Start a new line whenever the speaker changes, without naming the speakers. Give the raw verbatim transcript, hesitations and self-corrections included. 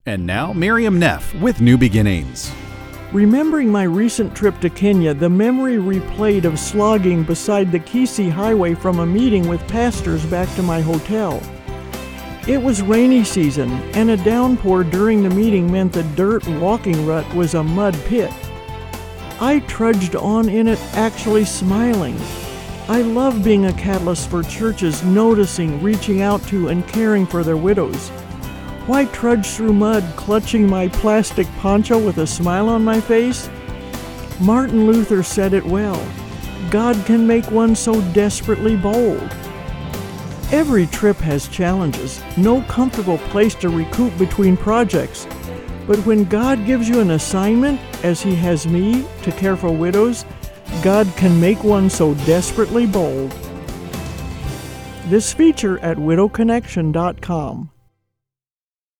And now, Miriam Neff with New Beginnings.
Remembering my recent trip to Kenya, the memory replayed of slogging beside the Kisii Highway from a meeting with pastors back to my hotel. It was rainy season, and a downpour during the meeting meant the dirt walking rut was a mud pit. I trudged on in it, actually smiling. I love being a catalyst for churches noticing, reaching out to, and caring for their widows. Why trudge through mud clutching my plastic poncho with a smile on my face? Martin Luther said it well. God can make one so desperately bold. Every trip has challenges, no comfortable place to recoup between projects. But when God gives you an assignment, as He has me, to care for widows, God can make one so desperately bold. This feature at widow connection dot com.